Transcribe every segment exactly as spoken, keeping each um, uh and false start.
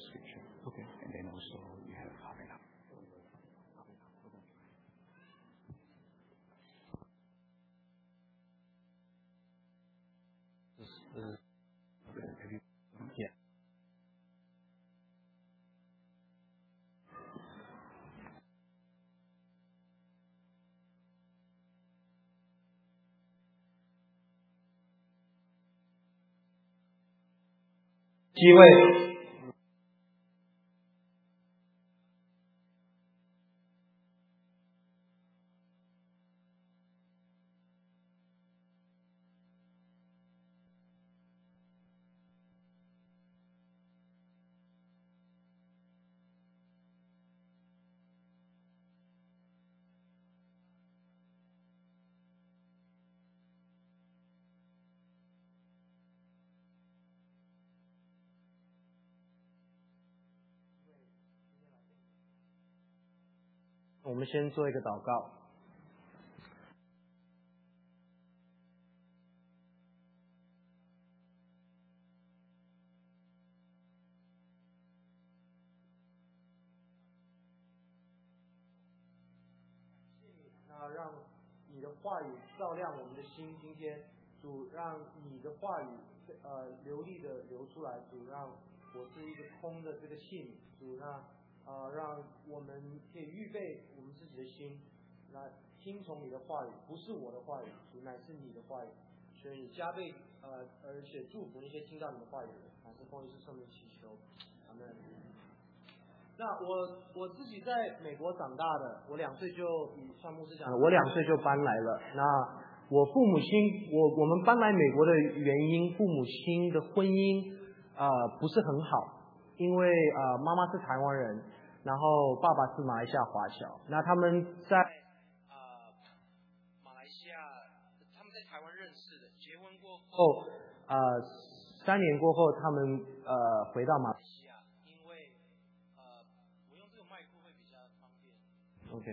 scripture. Okay. And then also you have half an hour. Uh, Have you? yeah. 机会。 我们先做一个祷告。那让你的话语照亮我们的心，今天主让你的话语呃流利的流出来，主让我是一个空的这个信，主让呃让我们可以预备我们自己的心，来听从你的话语，不是我的话语，主乃是你的话语，所以加倍呃而且祝福那些听到你的话语的人，乃是奉耶稣圣名祈求，阿门。那我我自己在美国长大的，我两岁就像牧师讲的，我两岁就搬来了。那我父母亲，我我们搬来美国的原因，父母亲的婚姻啊、呃、不是很好，因为啊、呃、妈妈是台湾人，然后爸爸是马来西亚华侨。那他们在啊、呃、马来西亚，他们在台湾认识的，结婚过后啊、呃、三年过后，他们呃回到马来西亚。OK，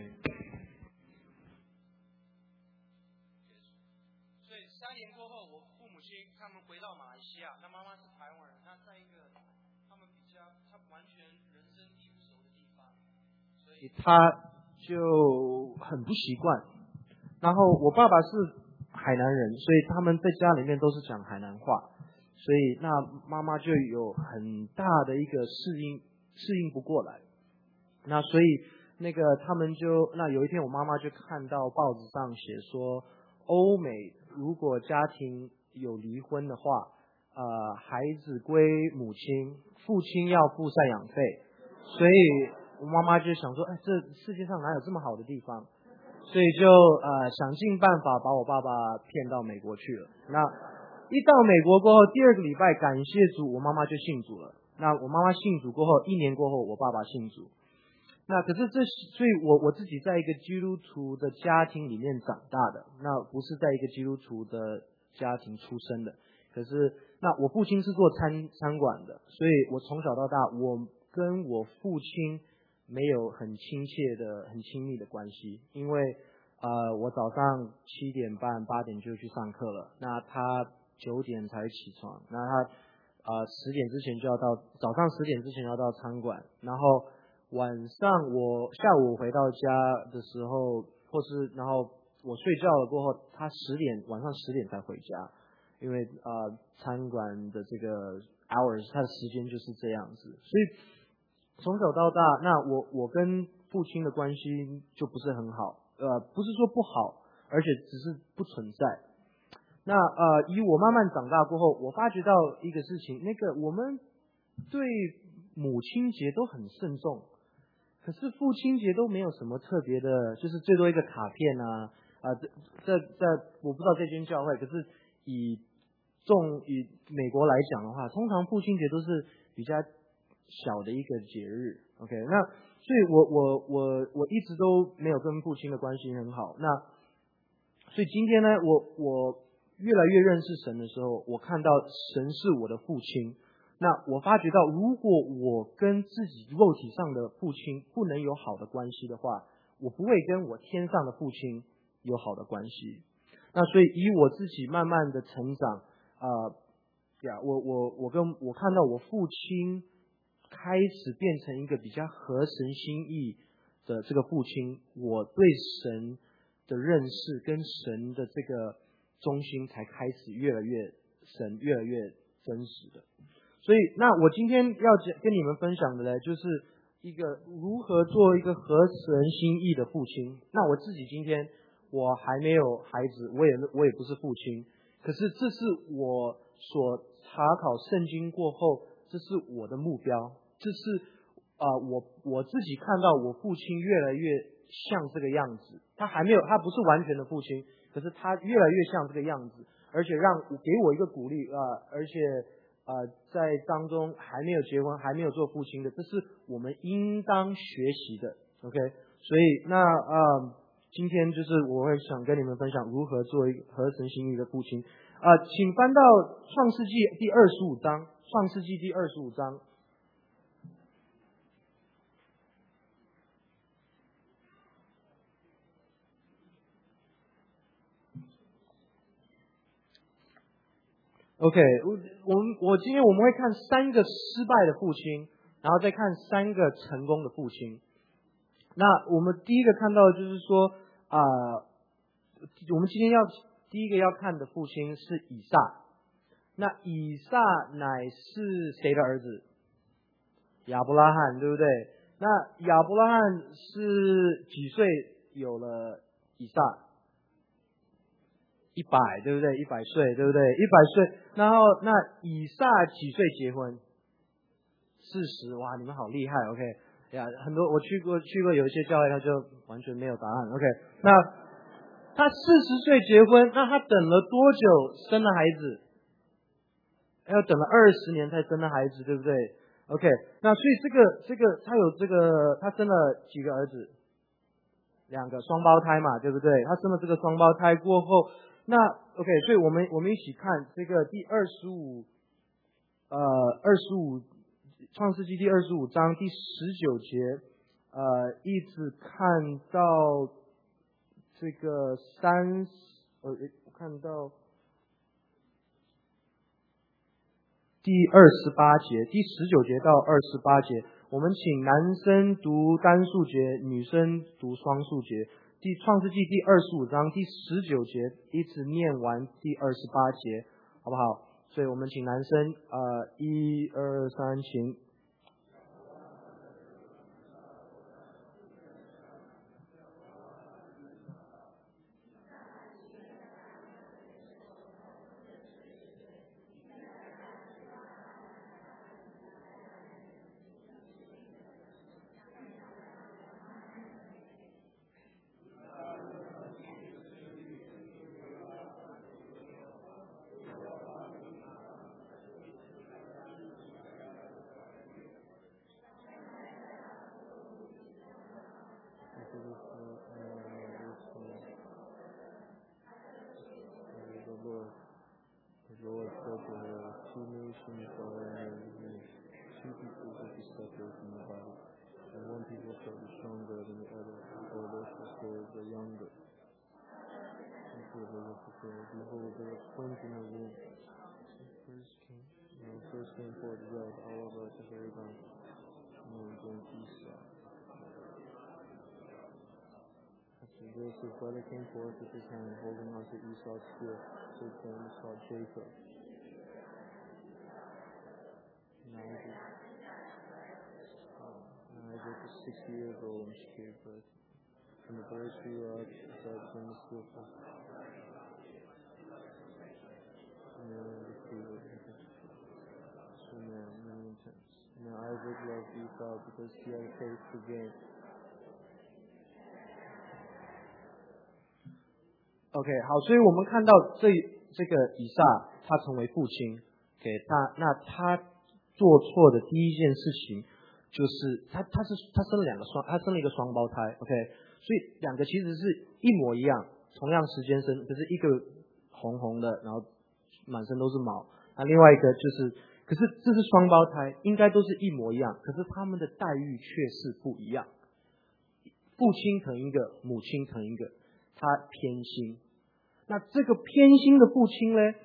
所以三年过后，我父母亲他们回到马来西亚，那妈妈是台湾人，那在一个他们比较他完全人生地不熟的地方，所以他就很不习惯。然后我爸爸是海南人，所以他们在家里面都是讲海南话，所以那妈妈就有很大的一个适应适应不过来。那所以。那个他们就那有一天我妈妈就看到报纸上写说，欧美如果家庭有离婚的话，呃，孩子归母亲，父亲要付赡养费，所以我妈妈就想说，哎，这世界上哪有这么好的地方？所以就呃想尽办法把我爸爸骗到美国去了。那一到美国过后，第二个礼拜感谢主，我妈妈就信主了。那我妈妈信主过后，一年过后，我爸爸信主。那可是这，所以我我自己在一个基督徒的家庭里面长大的，那不是在一个基督徒的家庭出生的。可是，那我父亲是做餐餐馆的，所以我从小到大，我跟我父亲没有很亲切的、很亲密的关系，因为呃，我早上七点半、八点就去上课了，那他九点才起床，那他呃十点之前就要到，早上十点之前要到餐馆，然后。晚上我下午回到家的时候，或是然后我睡觉了过后，他十点晚上十点才回家，因为呃餐馆的这个 hours 它的时间就是这样子，所以从小到大，那我我跟父亲的关系就不是很好，呃不是说不好，而且只是不存在。那呃以我慢慢长大过后，我发觉到一个事情，那个我们对母亲节都很慎重。可是父亲节都没有什么特别的，就是最多一个卡片啊啊，这这这我不知道这间教会，可是以重以美国来讲的话，通常父亲节都是比较小的一个节日 ，OK， 那所以我我我我一直都没有跟父亲的关系很好，那所以今天呢，我我越来越认识神的时候，我看到神是我的父亲。那我发觉到，如果我跟自己肉体上的父亲不能有好的关系的话，我不会跟我天上的父亲有好的关系。那所以以我自己慢慢的成长，呃，呀，我我我跟我看到我父亲开开始变成一个比较合神心意的这个父亲，我对神的认识跟神的这个中心才开始越来越深，越来越真实的。所以，那我今天要跟你们分享的呢，就是一个如何做一个合神心意的父亲。那我自己今天我还没有孩子，我也我也不是父亲，可是这是我所查考圣经过后，这是我的目标，这是啊、呃、我我自己看到我父亲越来越像这个样子。他还没有，他不是完全的父亲，可是他越来越像这个样子，而且让给我一个鼓励啊、呃，而且呃在当中还没有结婚，还没有做父亲的，这是我们应当学习的。OK， 所以那呃今天就是我会想跟你们分享如何做一个合神心意的父亲。啊、呃，请翻到创世纪第二十五章，创世纪第二十五章。OK， 我我们我今天我们会看三个失败的父亲，然后再看三个成功的父亲。那我们第一个看到的就是说啊、呃，我们今天要第一个要看的父亲是以撒。那以撒乃是谁的儿子？亚伯拉罕，对不对？那亚伯拉罕是几岁有了以撒？一百，对不对？一百岁，对不对？一百岁。然后那以撒几岁结婚？四十。哇，你们好厉害 ！OK， 呀，很多我去过去过有一些教会，他就完全没有答案。OK， 那他四十岁结婚，那他等了多久生了孩子？要等了二十年才生了孩子，对不对 ？OK， 那所以这个这个他有这个他生了几个儿子？两个双胞胎嘛，对不对？他生了这个双胞胎过后。那 OK， 所以我们我们一起看这个第二十五，呃，二十五创世纪第二十五章第十九节，呃，一直看到这个三，呃，我看到第二十八节，第十九节到二十八节，我们请男生读单数节，女生读双数节。第创世纪第二十五章第十九节一直念完第二十八节，好不好？所以我们请男生，呃，一二三，请。Behold, there were twins in the womb. First came, you know, first came forth red, all over the very ground. And then Esau. After this, his brother came forth with his hand, holding onto Esau's spear. So his name is called Jacob. Now Isaac, uh, now Isaac was sixty years old when she gave birth. And the boys grew up, Isaac became skillful. Now Isaac loved Esau because he had a taste for game. OK， 好，所以我们看到这这个以撒他成为父亲，给他那他做错的第一件事情就是他他是他生了两个双，他生了一个双胞胎 ，OK， 所以两个其实是一模一样，同样时间生，可是一个红红的，然后满身都是毛，那另外一个就是，可是这是双胞胎，应该都是一模一样，可是他们的待遇却是不一样。父亲疼一个，母亲疼一个，他偏心。那这个偏心的父亲呢，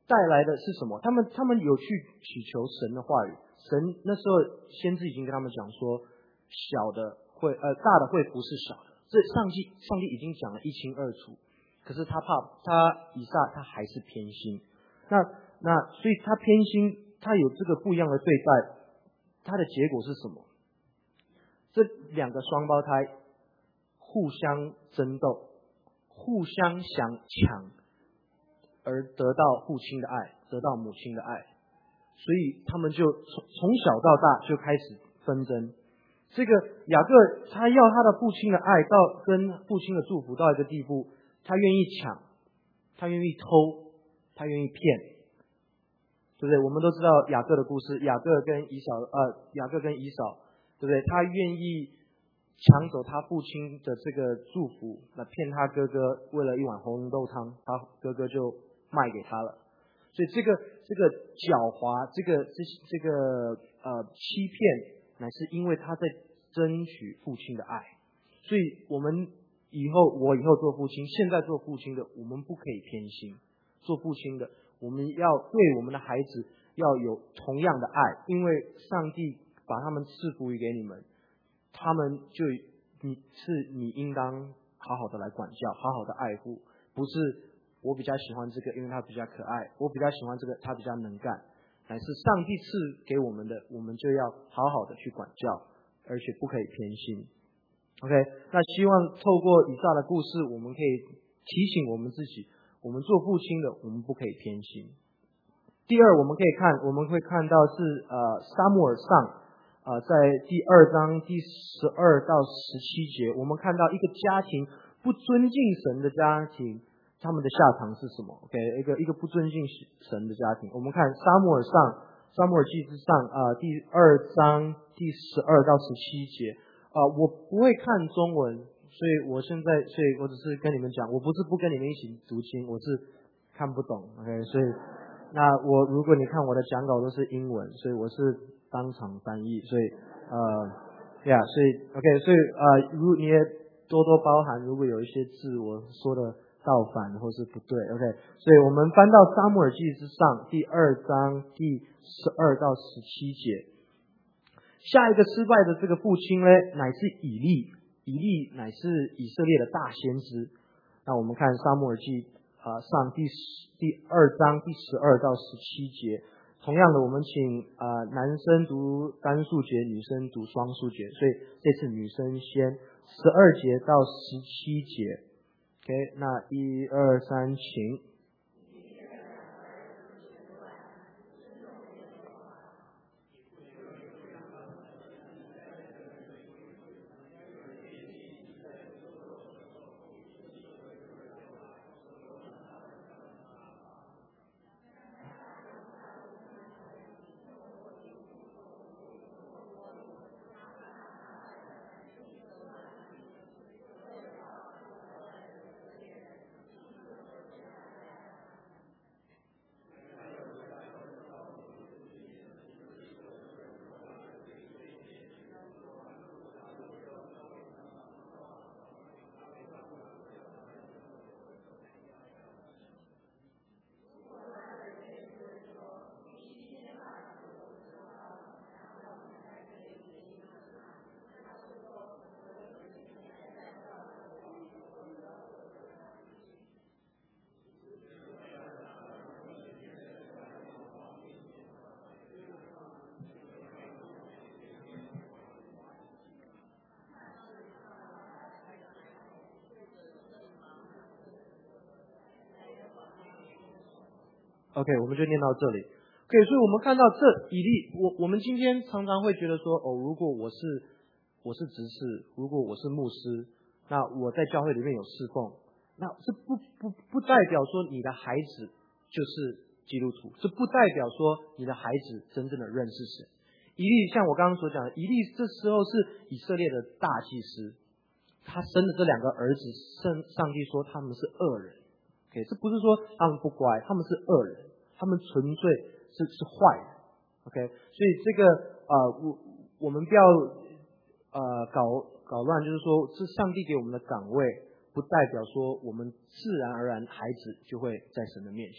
带来的是什么？他们他们有去祈求神的话语，神那时候先知已经跟他们讲说，小的会呃大的会服侍小的，这上帝上帝已经讲了一清二楚。可是他怕他以撒他还是偏心，那那所以他偏心，他有这个不一样的对待，他的结果是什么？这两个双胞胎互相争斗，互相想抢，而得到父亲的爱，得到母亲的爱，所以他们就从从小到大就开始纷争。这个雅各他要他的父亲的爱到跟父亲的祝福到一个地步，他愿意抢，他愿意偷，他愿意骗，对不对？我们都知道雅各的故事，雅各跟以扫呃雅各跟以扫，对不对？他愿意抢走他父亲的这个祝福，来骗他哥哥，为了一碗红豆汤，他哥哥就卖给他了。所以这个这个狡猾，这个这这个呃欺骗，乃是因为他在争取父亲的爱。所以我们以后，我以后做父亲，现在做父亲的，我们不可以偏心。做父亲的，我们要对我们的孩子要有同样的爱，因为上帝把他们赐福于给你们，他们就你是你应当好好的来管教，好好的爱护，不是我比较喜欢这个，因为他比较可爱，我比较喜欢这个，他比较能干，乃是上帝赐给我们的，我们就要好好的去管教，而且不可以偏心。OK， 那希望透过以撒的故事，我们可以提醒我们自己，我们做父亲的，我们不可以偏心。第二，我们可以看，我们会看到是呃撒母耳上呃在第二章第十二到十七节，我们看到一个家庭不尊敬神的家庭，他们的下场是什么 ？OK， 一个一个不尊敬神的家庭。我们看撒母耳上，撒母耳记之上啊、呃、第二章第十二到十七节。啊、呃，我不会看中文，所以我现在，所以我只是跟你们讲，我不是不跟你们一起读经，我是看不懂 ，OK， 所以那我如果你看我的讲稿都是英文，所以我是当场翻译，所以呃，呀、yeah, 所以 OK， 所以呃，如你也多多包涵，如果有一些字我说的倒反或是不对 ，OK， 所以我们翻到撒母耳记之上第二章第十二到十七节。下一个失败的这个父亲呢，乃是以利，以利乃是以色列的大先知。那我们看撒母耳记啊、呃、上第十第二章第十二到十七节。同样的，我们请啊、呃、男生读单数节，女生读双数节，所以这次女生先十二节到十七节。OK， 那一二三，请。OK， 我们就念到这里。OK， 所以我们看到这以利，我我们今天常常会觉得说，哦，如果我是我是执事，如果我是牧师，那我在教会里面有侍奉，那这不不不代表说你的孩子就是基督徒，这不代表说你的孩子真正的认识神。以利像我刚刚所讲的，以利这时候是以色列的大祭司，他生的这两个儿子，上上帝说他们是恶人。OK， 这不是说他们不乖，他们是恶人，他们纯粹是是坏人。OK， 所以这个呃，我我们不要呃搞搞乱，就是说，这上帝给我们的岗位，不代表说我们自然而然孩子就会在神的面前。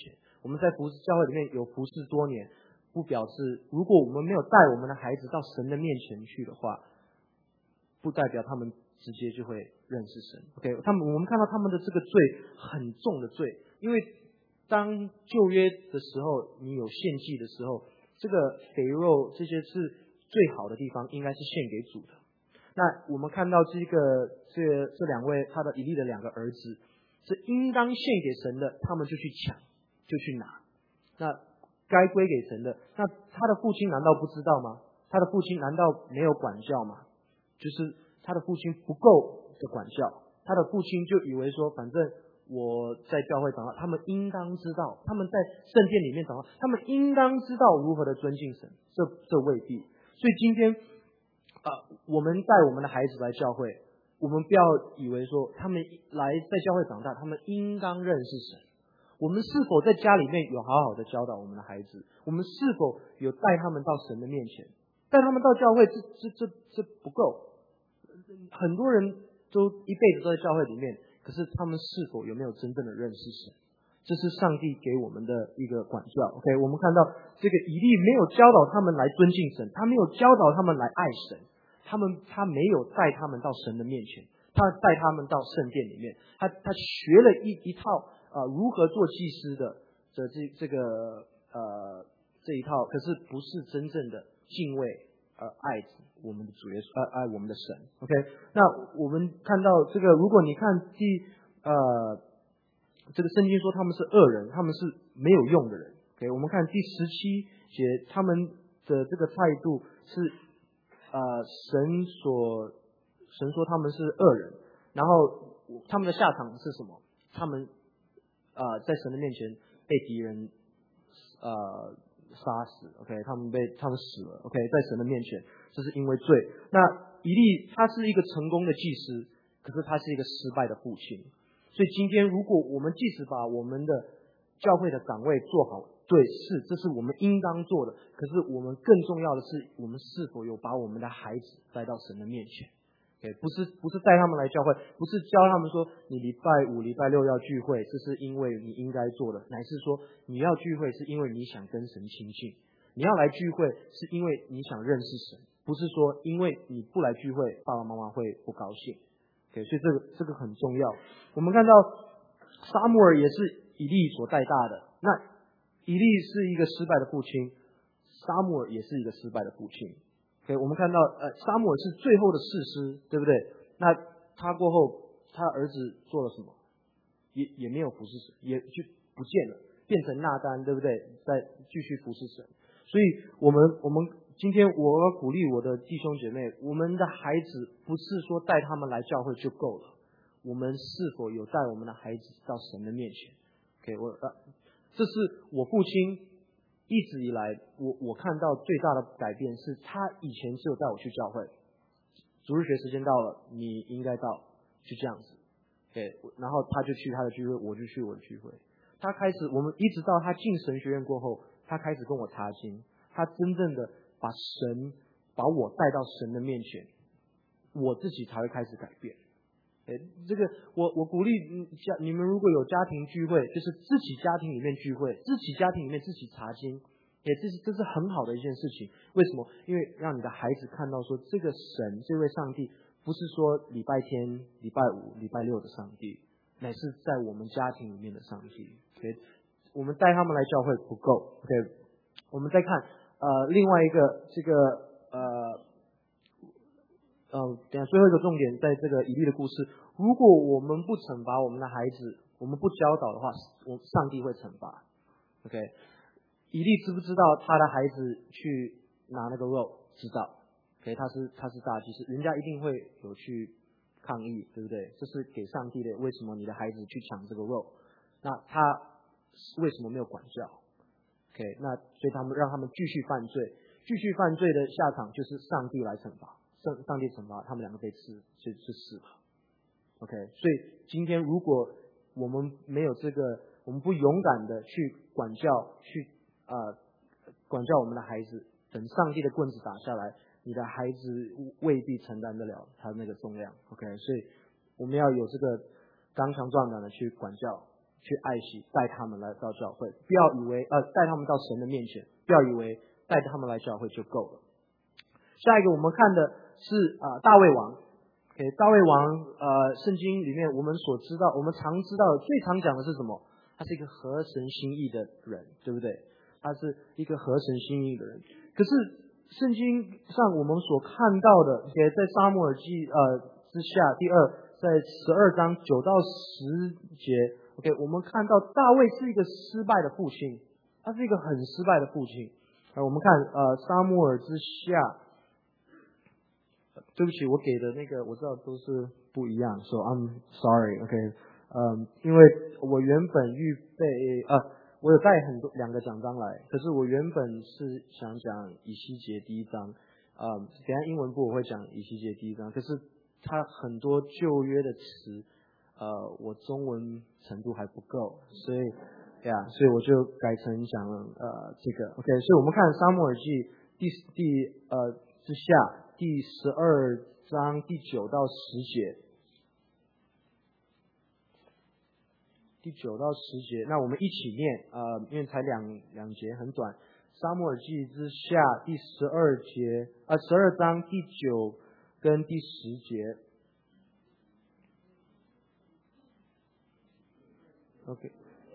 我们在服侍教会里面有服侍多年，不表示如果我们没有带我们的孩子到神的面前去的话，不代表他们直接就会认识神。OK， 他们我们看到他们的这个罪很重的罪，因为当旧约的时候，你有献祭的时候，这个肥肉这些是最好的地方，应该是献给主的。那我们看到这个这这两位他的以利的两个儿子，是应当献给神的，他们就去抢，就去拿。那该归给神的，那他的父亲难道不知道吗？他的父亲难道没有管教吗？就是他的父亲不够的管教，他的父亲就以为说，反正我在教会长大，他们应当知道，他们在圣殿里面长大，他们应当知道如何的尊敬神，这这未必。所以今天啊、呃，我们带我们的孩子来教会，我们不要以为说他们来在教会长大，他们应当认识神。我们是否在家里面有好好的教导我们的孩子？我们是否有带他们到神的面前？带他们到教会，这这这这不够。很多人都一辈子都在教会里面，可是他们是否有没有真正的认识神？这是上帝给我们的一个管教。OK， 我们看到这个以利没有教导他们来尊敬神，他没有教导他们来爱神，他们他没有带他们到神的面前，他带他们到圣殿里面，他他学了一一套呃如何做祭司的的这这个呃这一套，可是不是真正的敬畏而爱我们的主耶稣，呃爱我们的神。OK， 那我们看到这个，如果你看第呃这个圣经说他们是恶人，他们是没有用的人。OK， 我们看第十七节，他们的这个态度是呃神所神说他们是恶人，然后他们的下场是什么？他们呃在神的面前被敌人呃杀死。OK， 他们被他们死了。OK， 在神的面前，这是因为罪。那以利他是一个成功的祭司，可是他是一个失败的父亲。所以今天如果我们即使把我们的教会的岗位做好，对，是这是我们应当做的，可是我们更重要的是，我们是否有把我们的孩子带到神的面前。Okay， 不是不是带他们来教会，不是教他们说你礼拜五礼拜六要聚会，这是因为你应该做的，乃是说你要聚会是因为你想跟神亲近，你要来聚会是因为你想认识神，不是说因为你不来聚会爸爸妈妈会不高兴。Okay， 所以这个这个很重要。我们看到撒母耳也是以利所带大的，那以利是一个失败的父亲，撒母耳也是一个失败的父亲。Okay， 我们看到呃撒母耳是最后的士师，对不对？那他过后他儿子做了什么？也也没有服侍神，也就不见了，变成纳单，对不对？再继续服侍神。所以我们我们今天我要鼓励我的弟兄姐妹，我们的孩子不是说带他们来教会就够了，我们是否有带我们的孩子到神的面前？ OK， 我呃，这是我父亲一直以来我我看到最大的改变是，他以前只有带我去教会，主日学时间到了你应该到，就这样子。OK， 然后他就去他的聚会，我就去我的聚会。他开始我们一直到他进神学院过后，他开始跟我查经，他真正的把神把我带到神的面前，我自己才会开始改变。诶，这个我我鼓励家你们如果有家庭聚会，就是自己家庭里面聚会，自己家庭里面自己查经，也这是这是很好的一件事情。为什么？因为让你的孩子看到说，这个神这位上帝不是说礼拜天、礼拜五、礼拜六的上帝，乃是在我们家庭里面的上帝。OK， 我们带他们来教会不够。OK， 我们再看呃另外一个这个呃。呃，等下最后一个重点，在这个以利的故事，如果我们不惩罚我们的孩子，我们不教导的话，我上帝会惩罚。OK， 以利知不知道他的孩子去拿那个肉？知道。OK， 他是他是大祭司，人家一定会有去抗议，对不对？这是给上帝的，为什么你的孩子去抢这个肉？那他为什么没有管教 ？OK， 那所以他们让他们继续犯罪，继续犯罪的下场就是上帝来惩罚。上上帝惩罚他们两个被吃，就就死了。OK， 所以今天如果我们没有这个，我们不勇敢的去管教，去呃管教我们的孩子，等上帝的棍子打下来，你的孩子未必承担得了他那个重量。OK， 所以我们要有这个刚强壮胆的去管教， 去爱惜，带他们来到教会，不要以为呃带他们到神的面前，不要以为带他们来教会就够了。下一个我们看的是啊、呃、大卫王。OK， 大卫王呃圣经里面我们所知道，我们常知道的最常讲的是什么？他是一个合神心意的人，对不对？他是一个合神心意的人。可是圣经上我们所看到的，也在撒母耳记呃之下第二，在十二章九到十节 ，OK， 我们看到大卫是一个失败的父亲，他是一个很失败的父亲。呃，我们看呃撒母耳之下。对不起，我给的那个我知道都是不一样 ，so I'm sorry，OK， 嗯，因为我原本预备呃，我有带很多两个讲章来，可是我原本是想讲以西结第一章，呃、嗯，等一下英文部我会讲以西结第一章，可是它很多旧约的词，呃，我中文程度还不够，所以呀，所以我就改成讲呃这个 ，OK， 所以我们看撒母耳记第第呃之下。第十二章第九到十节，第九到十节，那我们一起念，呃，因为才两两节，很短。撒母耳记之下第十二节，啊、呃，十二章第九跟第十节。OK。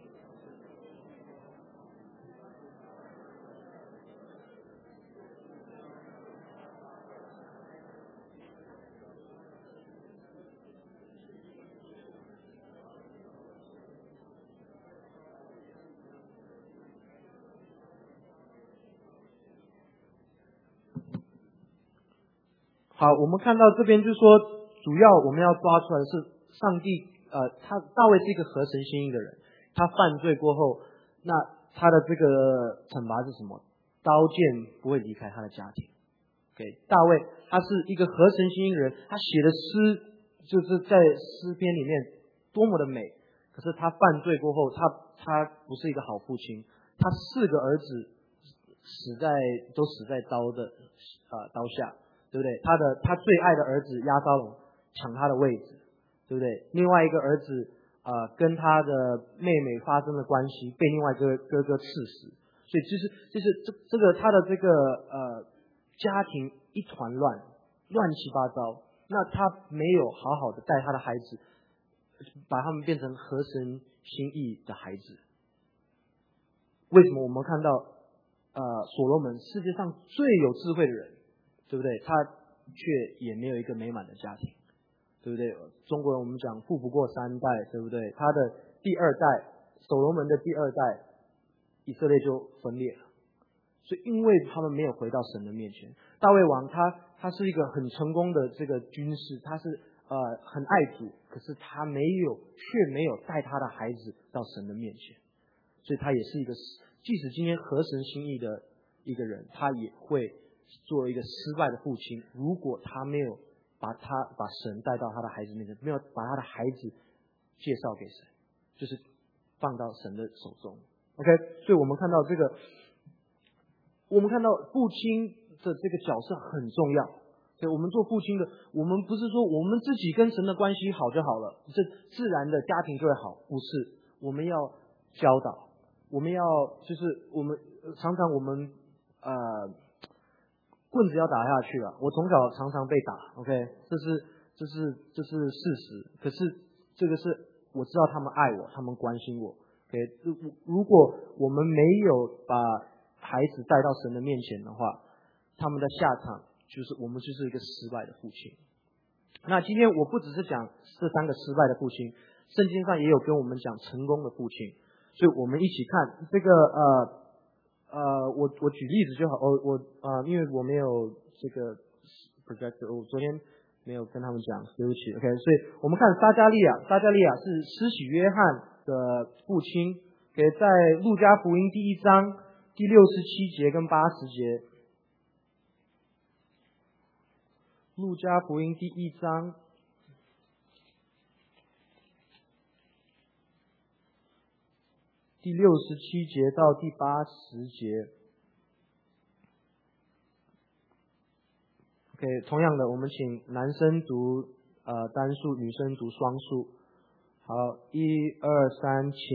好，我们看到这边就是说，主要我们要抓出来的是上帝，呃，他大卫是一个合神心意的人，他犯罪过后，那他的这个惩罚是什么？刀剑不会离开他的家庭。给、okay, 大卫，他是一个合神心意的人，他写的诗就是在诗篇里面多么的美，可是他犯罪过后，他他不是一个好父亲，他四个儿子死在都死在刀的呃刀下。对不对？他的他最爱的儿子押沙龙抢他的位置，对不对？另外一个儿子呃跟他的妹妹发生了关系，被另外一个哥哥刺死，所以就是就是这这个他的这个呃家庭一团乱，乱七八糟。那他没有好好的带他的孩子，把他们变成合神心意的孩子。为什么我们看到呃所罗门世界上最有智慧的人？对不对？他却也没有一个美满的家庭，对不对？中国人我们讲富不过三代，对不对？他的第二代，所罗门的第二代，以色列就分裂了。所以因为他们没有回到神的面前，大卫王他他是一个很成功的这个军事，他是呃很爱主，可是他没有却没有带他的孩子到神的面前，所以他也是一个即使今天合神心意的一个人，他也会作为一个失败的父亲，如果他没有把他把神带到他的孩子面前，没有把他的孩子介绍给神，就是放到神的手中。OK， 所以我们看到这个，我们看到父亲的这个角色很重要。所以我们做父亲的，我们不是说我们自己跟神的关系好就好了，这自然的家庭就会好，不是，我们要教导，我们要就是我们常常我们呃。棍子要打下去了，我从小常常被打 ，OK， 这是这是这是事实。可是这个是我知道他们爱我，他们关心我 ，OK。如果我们没有把孩子带到神的面前的话，他们的下场就是我们就是一个失败的父亲。那今天我不只是讲这三个失败的父亲，圣经上也有跟我们讲成功的父亲，所以我们一起看这个呃。呃，我我举例子就好，我我啊、呃，因为我没有这个 projector， 我昨天没有跟他们讲，对不起 ，OK， 所以我们看撒迦利亚，撒迦利亚是施洗约翰的父亲，给在路加福音第一章第六十七节跟八十节，路加福音第一章。第六十七节到第八十节 ，OK， 同样的，我们请男生读呃单数，女生读双数。 好，一二三，请。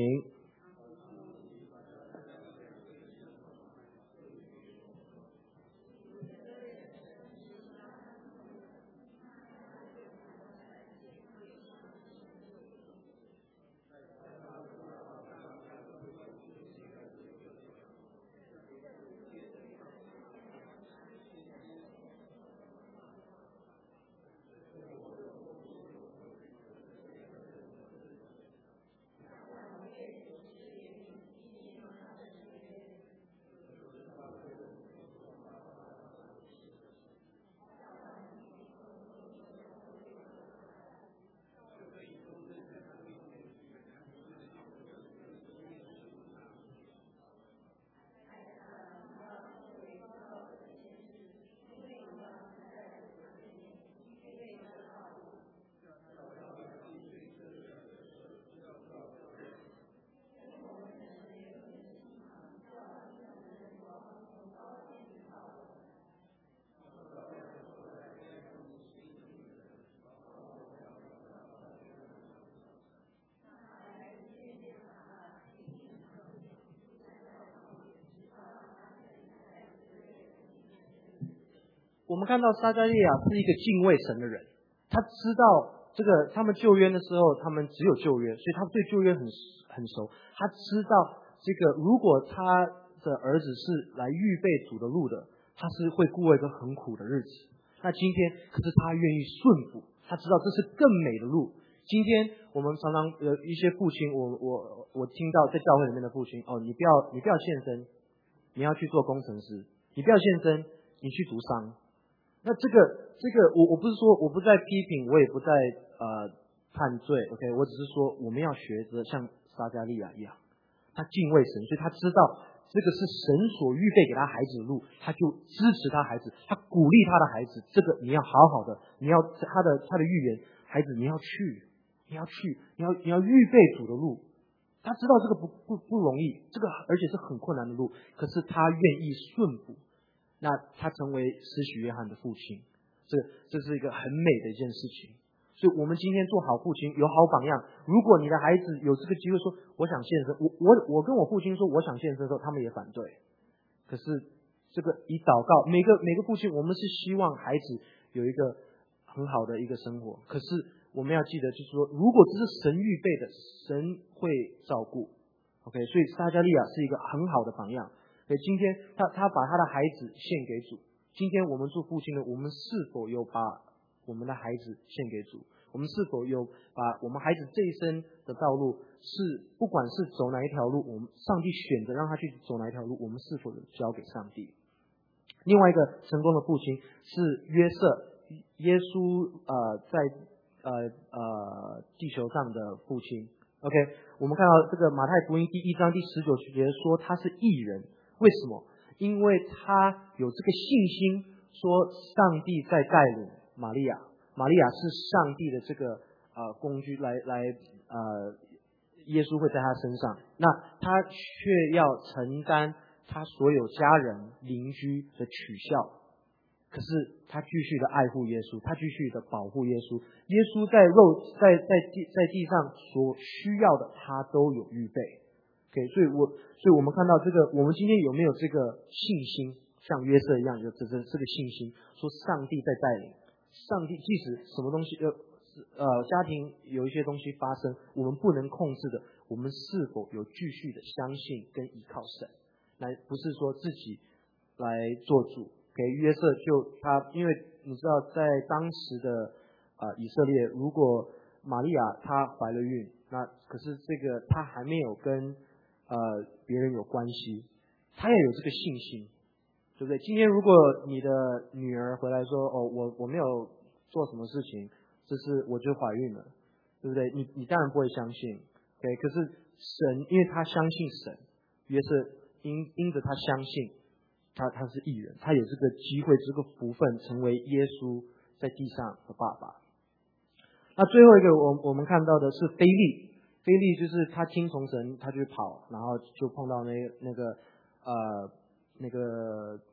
我们看到撒迦利亚是一个敬畏神的人，他知道这个他们旧约的时候，他们只有旧约，所以他对旧约很很熟。他知道这个如果他的儿子是来预备主的路的，他是会过一个很苦的日子。那今天可是他愿意顺服，他知道这是更美的路。今天我们常常有一些父亲，我我我听到在教会里面的父亲，哦，你不要你不要献身，你要去做工程师；你不要献身，你去读商。那这个这个我我不是说我不在批评，我也不在呃判罪 ，OK， 我只是说我们要学着像撒迦利亚一样，他敬畏神，所以他知道这个是神所预备给他孩子的路，他就支持他孩子，他鼓励他的孩子，这个你要好好的，你要他的他的预言，孩子你要去，你要去，你要你要预备主的路。他知道这个不不不容易，这个而且是很困难的路，可是他愿意顺服。那他成为施洗约翰的父亲，这这是一个很美的一件事情。所以我们今天做好父亲，有好榜样。如果你的孩子有这个机会说我想献身，我我我跟我父亲说我想献身的时候，他们也反对。可是这个以祷告，每个每个父亲，我们是希望孩子有一个很好的一个生活。可是我们要记得，就是说，如果这是神预备的，神会照顾。OK， 所以撒迦利亚是一个很好的榜样。所以今天他他把他的孩子献给主。今天我们做父亲的，我们是否有把我们的孩子献给主？我们是否有把我们孩子这一生的道路，是不管是走哪一条路，我们上帝选择让他去走哪一条路，我们是否有交给上帝？另外一个成功的父亲是约瑟，耶稣呃在呃呃地球上的父亲。OK， 我们看到这个马太福音第一章第十九节说他是义人。为什么？因为他有这个信心，说上帝在带领玛利亚，玛利亚是上帝的这个呃工具，来来呃，耶稣会在他身上。那他却要承担他所有家人邻居的取笑，可是他继续的爱护耶稣，他继续的保护耶稣。耶稣在肉在在地在地上所需要的，他都有预备。Okay， 所以我所以我们看到这个，我们今天有没有这个信心，像约瑟一样有这这这个信心，说上帝在带领，上帝即使什么东西呃呃家庭有一些东西发生，我们不能控制的，我们是否有继续的相信跟依靠神，来不是说自己来做主。给约瑟就他，因为你知道在当时的呃以色列，如果玛利亚她怀了孕，那可是这个她还没有跟呃，别人有关系，他要有这个信心，对不对？今天如果你的女儿回来说，哦，我我没有做什么事情，这是我就怀孕了，对不对？你你当然不会相信，对。可是神，因为他相信神，约瑟因因着他相信，他他是义人，他有这个机会，这个福分，成为耶稣在地上的爸爸。那最后一个，我我们看到的是腓利。腓利就是他听从神，他就跑，然后就碰到那那个呃那个一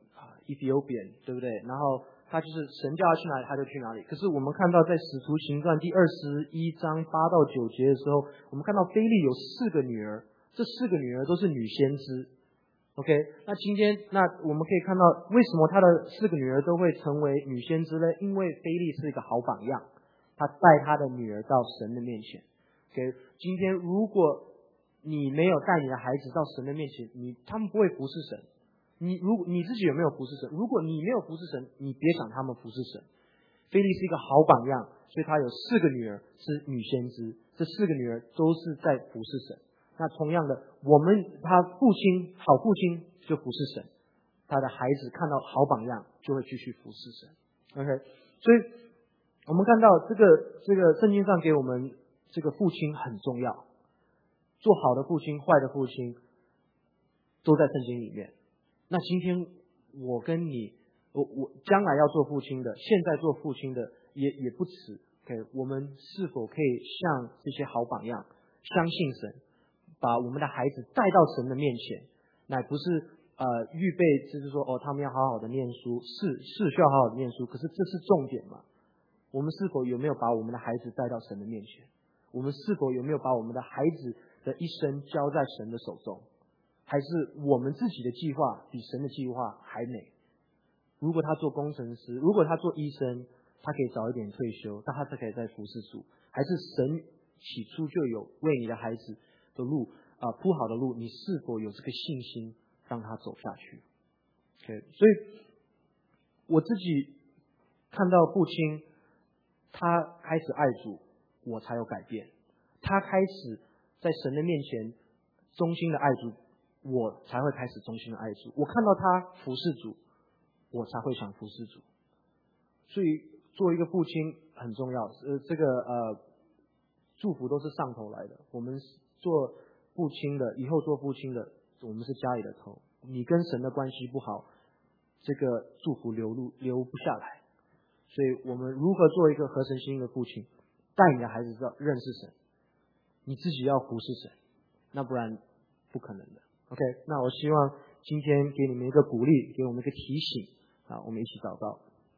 Ethiopian， 对不对？然后他就是神叫他去哪里他就去哪里。可是我们看到在使徒行传第二十一章八到九节的时候，我们看到腓利有四个女儿，这四个女儿都是女先知。OK， 那今天那我们可以看到为什么他的四个女儿都会成为女先知呢？因为腓利是一个好榜样，他带他的女儿到神的面前。OK， 今天如果你没有带你的孩子到神的面前，你他们不会服侍神。你如果你自己有没有服侍神？如果你没有服侍神，你别想他们服侍神。腓利是一个好榜样，所以他有四个女儿是女先知，这四个女儿都是在服侍神。那同样的，我们他父亲好父亲就服侍神，他的孩子看到好榜样就会继续服侍神。OK， 所以我们看到这个这个圣经上给我们这个父亲很重要，做好的父亲、坏的父亲都在圣经里面。那今天我跟你，我我将来要做父亲的，现在做父亲的也也不迟。OK， 我们是否可以像这些好榜样，相信神？把我们的孩子带到神的面前，乃不是呃预备，就是说哦，他们要好好的念书，是是需要好好的念书，可是这是重点吗？我们是否有没有把我们的孩子带到神的面前？我们是否有没有把我们的孩子的一生交在神的手中？还是我们自己的计划比神的计划还美？如果他做工程师，如果他做医生，他可以早一点退休，但他才可以再服侍主。还是神起初就有为你的孩子的路啊、呃、铺好的路，你是否有这个信心让他走下去 ？OK， 所以我自己看到父亲他开始爱主，我才有改变；他开始在神的面前忠心的爱主，我才会开始忠心的爱主。我看到他服侍主，我才会想服侍主。所以作为一个父亲很重要，呃，这个呃祝福都是上头来的。我们做父亲的，以后做父亲的，我们是家里的头。你跟神的关系不好，这个祝福流露流不下来。所以我们如何做一个合神心意的父亲，带你的孩子知道认识神，你自己要服侍神，那不然不可能的。OK， 那我希望今天给你们一个鼓励，给我们一个提醒啊，我们一起祷告。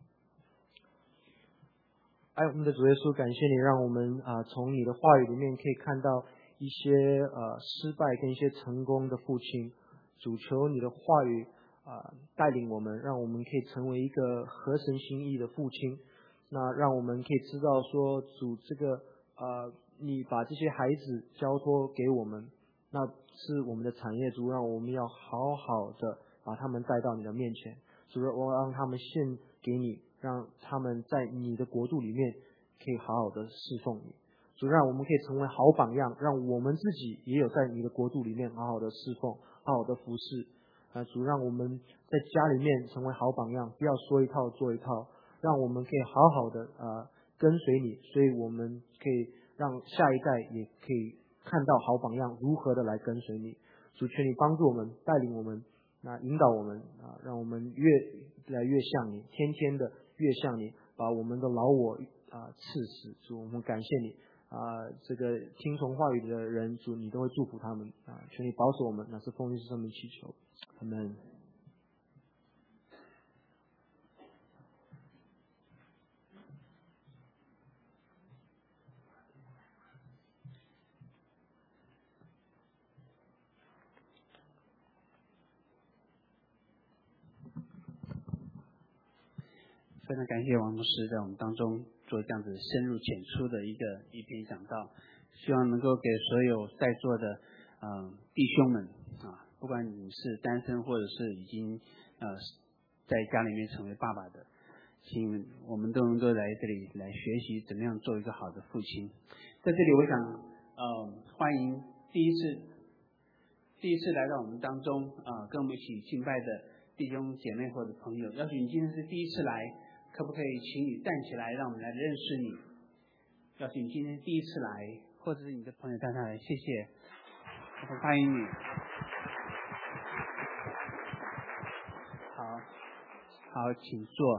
爱我们的主耶稣，感谢你让我们啊从你的话语里面可以看到一些呃失败跟一些成功的父亲。主求你的话语啊、呃、带领我们，让我们可以成为一个合神心意的父亲。那让我们可以知道说，主这个呃你把这些孩子交托给我们，那是我们的产业。主，让我们要好好的把他们带到你的面前。主，我让他们献给你，让他们在你的国度里面可以好好的侍奉你。主，让我们可以成为好榜样，让我们自己也有在你的国度里面好好的侍奉，好好的服侍。啊，主，让我们在家里面成为好榜样，不要说一套做一套，让我们可以好好的啊、呃、跟随你，所以我们可以让下一代也可以看到好榜样如何的来跟随你。主，求你帮助我们，带领我们，那引导我们啊，让我们越来越像你，天天的越像你，把我们的老我啊刺死。主，我们感谢你啊，这个听从话语的人，主你都会祝福他们啊，求你保守我们，那是奉耶稣上面祈求，阿们。 非常感谢王牧师在我们当中做这样子深入浅出的一个一篇讲道，希望能够给所有在座的嗯、呃、弟兄们啊，不管你是单身或者是已经呃在家里面成为爸爸的，请我们都能够来这里来学习怎么样做一个好的父亲。在这里我想呃欢迎第一次第一次来到我们当中啊、呃、跟我们一起敬拜的弟兄姐妹或者朋友，要是你今天是第一次来，可不可以请你站起来，让我们来认识你？要是你今天第一次来，或者是你的朋友带他来，谢谢，我欢迎你。好，好，请坐。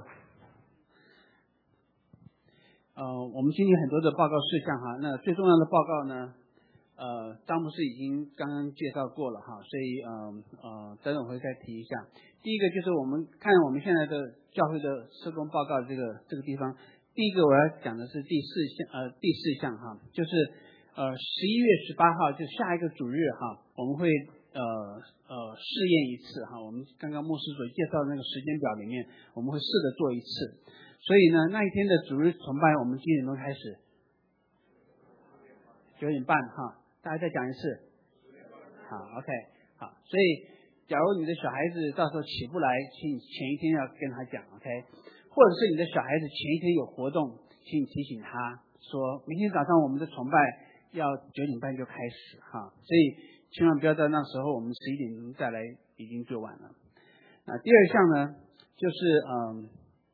呃，我们今天很多的报告事项哈，那最重要的报告呢， 呃，张牧师已经刚刚介绍过了哈，所以呃呃，等等我会再提一下。第一个就是我们看我们现在的教会的施工报告这个这个地方，第一个我要讲的是第四项呃第四项哈，就是呃十一月十八号就下一个主日哈，我们会呃呃试验一次哈，我们刚刚牧师所介绍的那个时间表里面，我们会试着做一次。所以呢，那一天的主日崇拜，我们几点钟开始？九点半哈，大家再讲一次。好 ，OK， 好。所以，假如你的小孩子到时候起不来，请前一天要跟他讲 ，OK， 或者是你的小孩子前一天有活动，请你提醒他说，明天早上我们的崇拜要九点半就开始哈。所以千万不要在那时候我们十一点钟再来，已经就晚了。那第二项呢，就是嗯，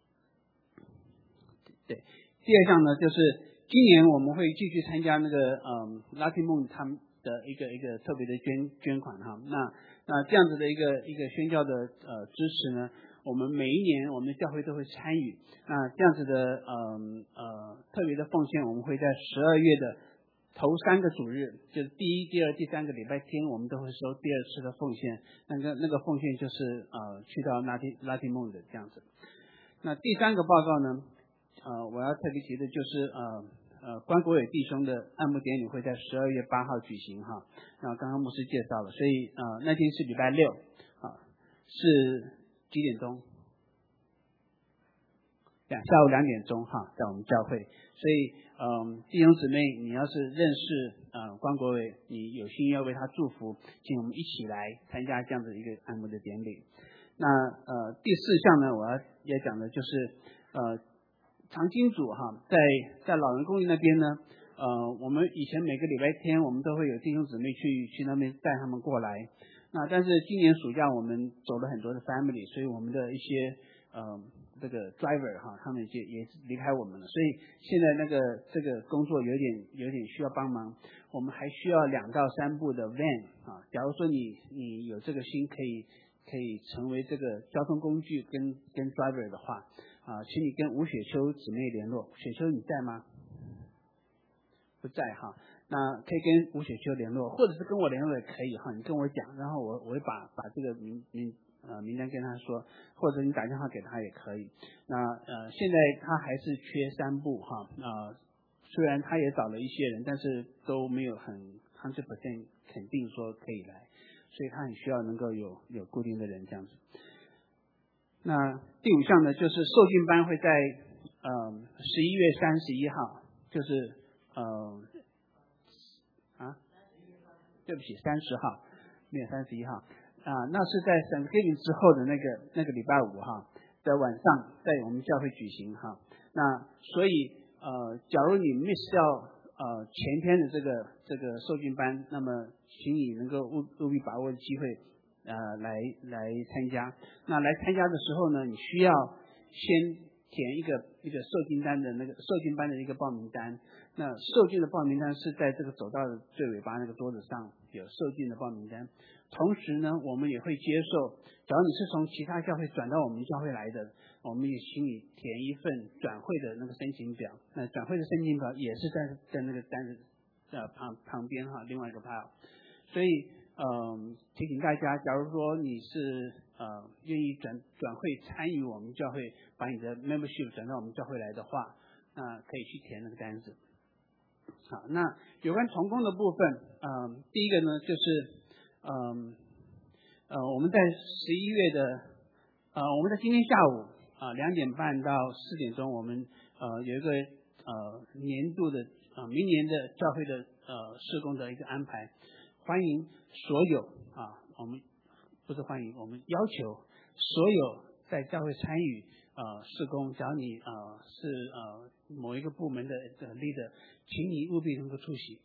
对，第二项呢就是。今年我们会继续参加那个嗯拉提梦他们的一个一个特别的捐捐款哈，那那这样子的一个一个宣教的呃支持呢，我们每一年我们的教会都会参与。那这样子的嗯呃特别的奉献，我们会在十二月的头三个主日，就是第一、第二、第三个礼拜天，我们都会收第二次的奉献。那个那个奉献就是呃去到拉提拉提梦的这样子。那第三个报告呢，呃我要特别提的就是呃。呃，关国伟弟兄的按牧典礼会在十二月八号举行哈，然后刚刚牧师介绍了，所以呃那天是礼拜六啊，是几点钟？两下午两点钟哈，在我们教会，所以嗯、呃、弟兄姊妹，你要是认识呃关国伟，你有心要为他祝福，请我们一起来参加这样的一个按牧的典礼。那呃第四项呢，我要要讲的就是呃。长金主哈，在在老人公寓那边呢，呃，我们以前每个礼拜天我们都会有弟兄姊妹去去那边带他们过来。那但是今年暑假我们走了很多的 family， 所以我们的一些呃这个 driver 哈，他们也也离开我们了，所以现在那个这个工作有点有点需要帮忙。我们还需要两到三部的 van 啊，假如说你你有这个心可以可以成为这个交通工具跟跟 driver 的话。啊，请你跟吴雪秋姊妹联络。雪秋你在吗？不在哈，那可以跟吴雪秋联络，或者是跟我联络也可以哈。你跟我讲，然后我我会把把这个名名呃名单跟他说，或者你打电话给他也可以。那呃现在他还是缺三部哈，呃虽然他也找了一些人，但是都没有很 hundred percent 肯定说可以来，所以他很需要能够有有固定的人这样子。那第五项呢，就是受训班会在呃十一月三十一号，就是呃啊，对不起，三十号，没有三十一号啊，那是在 Thanksgiving 之后的那个那个礼拜五哈的晚上，在我们教会举行哈。那所以呃，假如你 miss 掉呃前天的这个这个受训班，那么请你能够务务必把握机会。呃，来来参加。那来参加的时候呢，你需要先填一个一个受训单的那个受训班的一个报名单。那受训的报名单是在这个走道的最尾巴那个桌子上有受训的报名单。同时呢，我们也会接受，假如你是从其他教会转到我们教会来的，我们也请你填一份转会的那个申请表。那转会的申请表也是在在那个单子呃旁旁边哈，另外一个 pile。所以。嗯，提醒大家，假如说你是呃愿意转转会参与我们教会，把你的 membership 转到我们教会来的话，那可以去填那个单子。好，那有关同工的部分，嗯，第一个呢就是嗯呃我们在十一月的呃我们在今天下午啊两点半到四点钟，我们呃有一个呃年度的呃明年的教会的呃事工的一个安排。欢迎所有啊，我们不是欢迎，我们要求所有在教会参与呃事工，假如你呃是呃某一个部门的的 leader， 请你务必能够出席。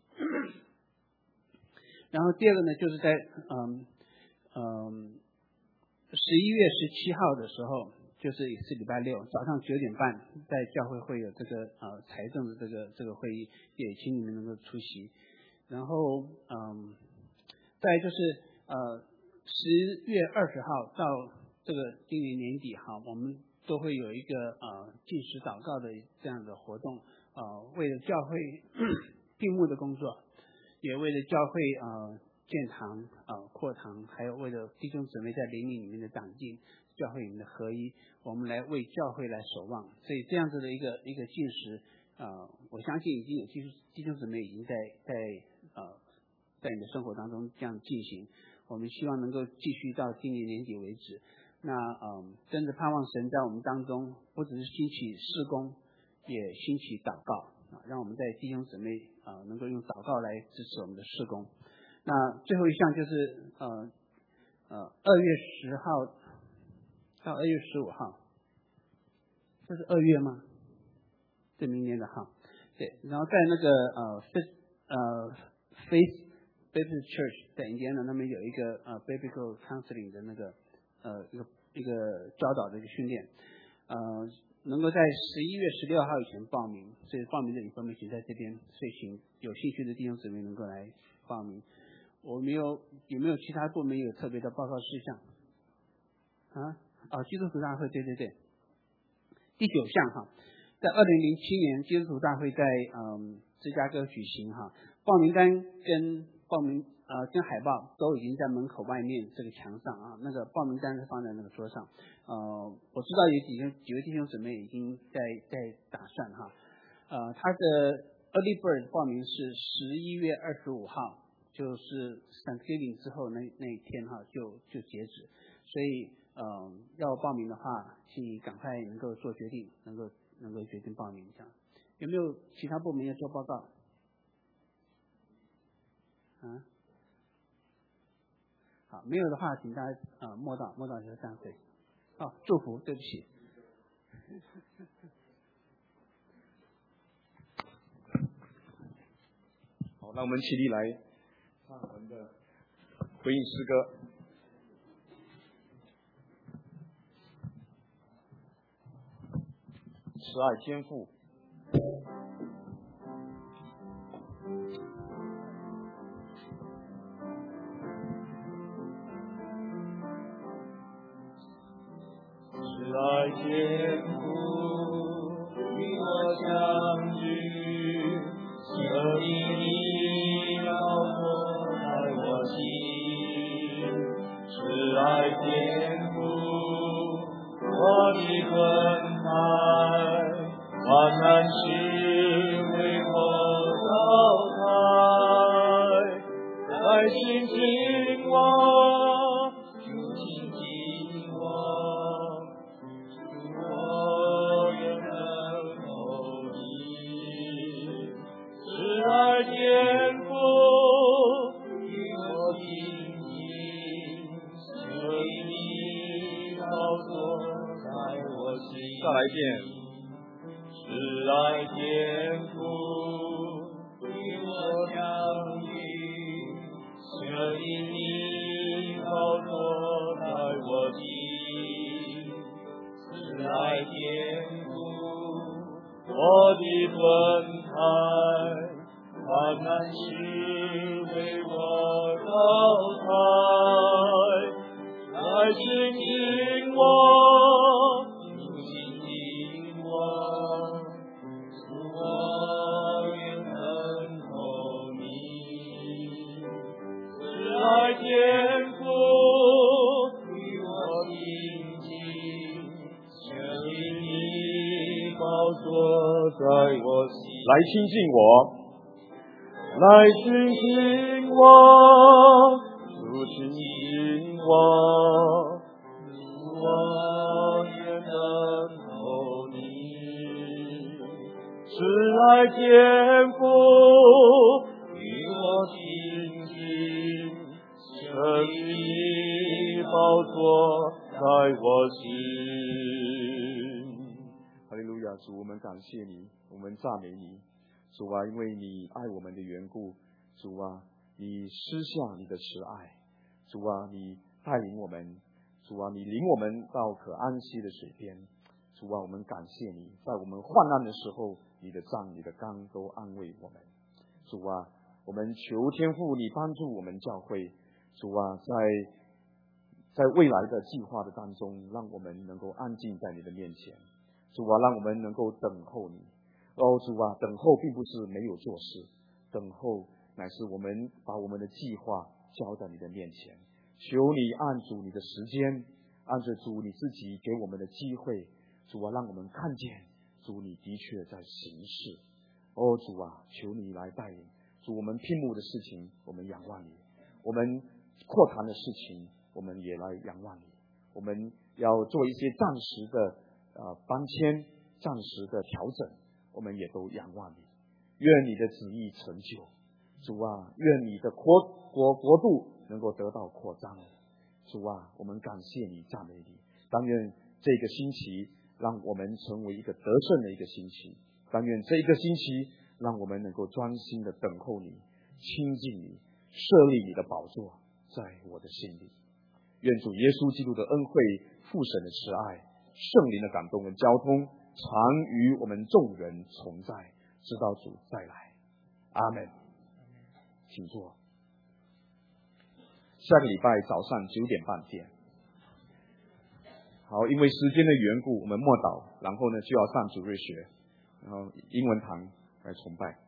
然后第二个呢，就是在嗯嗯十一月十七号的时候，就是也是礼拜六早上九点半，在教会会有这个呃财政的这个这个会议，也请你们能够出席。然后嗯。再就是呃十月二十号到这个今年年底哈，我们都会有一个呃禁食祷告的这样的活动，呃为了教会闭幕的工作， 也为了教会呃建堂呃扩堂，还有为了弟兄姊妹在灵命里面的长进，教会里面的合一，我们来为教会来守望。所以这样子的一个一个进食，呃，我相信已经有弟兄弟兄姊妹已经在在呃在你的生活当中这样进行。我们希望能够继续到今年年底为止。那嗯，真的盼望神在我们当中，不只是兴起事工，也兴起祷告啊，让我们在弟兄姊妹啊能够用祷告来支持我们的事工。那最后一项就是呃呃二月十号到二月十五号，这是二月吗？这明年的号，对。然后在那个呃 Faith 呃 Faith Baptist Church 在 Indiana 那边有一个呃 Biblical Counseling 的那个呃一个一个教导的一个训练，呃能够在十一月十六号以前报名，所以报名的 information 在这边，所以请有兴趣的弟兄姊妹能够来报名。我们有有没有其他部门有特别的报告事项？啊，哦，基督徒大会，对对对，第九项哈，在二零零七年基督徒大会在嗯芝加哥举行哈，报名单跟报名呃跟海报都已经在门口外面这个墙上啊，那个报名单是放在那个桌上。呃，我知道有几个几位弟兄姊妹已经在在打算哈，呃，他的 early bird 报名是十一月二十五号。就是 Thanksgiving 之后那那一天哈，就就截止，所以嗯、呃，要报名的话，请你赶快能够做决定，能够能够决定报名这样。有没有其他部门要做报告？啊，好，没有的话，请大家呃默祷，默祷就是这样对。哦，祝福，对不起。 好，那我们起立来唱我们的回应诗歌。慈爱天父，慈爱天父，与我相聚，生命里要我在我心。慈爱天父，我的魂爱，万难事为我祷开，在心听我，主亲近我，主我愿能投你。慈爱天父，与我亲近，为你宝座在我心。再来一遍。慈爱天父，与我相遇，神因你宝座在我心。慈爱天父，我的魂胎，万难事为我祷开，来亲近我，主亲近我，主我愿能投你。慈爱天父，与我亲近，神因你宝座在我心。来亲近我，来亲近我，主亲近我，主我愿能投你。慈爱天父，与我亲近，神你宝座在我心。哈利路亚！主，我们感谢你，我们赞美你。主啊，因为你爱我们的缘故，主啊，你施下你的慈爱，主啊，你带领我们，主啊，你领我们到可安息的水边，主啊，我们感谢你，在我们患难的时候，你的杖你的竿都安慰我们。主啊，我们求天父你帮助我们教会，主啊，在在未来的计划的当中，让我们能够安静在你的面前，主啊，让我们能够等候你。哦，主啊，等候并不是没有做事，等候乃是我们把我们的计划交在你的面前，求你按主你的时间，按着主你自己给我们的机会，主啊，让我们看见主你的确在行事。哦，主啊，求你来带领。主，我们聘牧的事情我们仰望你，我们扩谈的事情我们也来仰望你，我们要做一些暂时的呃搬迁，暂时的调整，我们也都仰望你。愿你的旨意成就，主啊，愿你的国国国度能够得到扩张。主啊，我们感谢你，赞美你。但愿这个星期让我们成为一个得胜的一个星期，但愿这一个星期让我们能够专心的等候你，亲近你，设立你的宝座在我的心里。愿主耶稣基督的恩惠、父神的慈爱、圣灵的感动跟交通常与我们众人同在，直到主再来。阿们。请坐。下个礼拜早上九点半见。好，因为时间的缘故，我们默祷，然后呢就要上主日学，然后英文堂来崇拜。